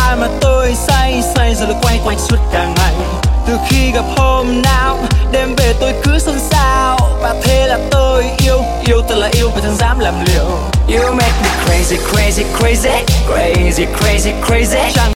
ai mà tôi say say rồi lại quay quanh suốt cả ngày. Từ khi gặp hôm nào đêm về tôi cứ xôn xao, và thế là tôi yêu yêu thật là yêu và chẳng dám làm liều. You make me crazy crazy crazy crazy crazy crazy.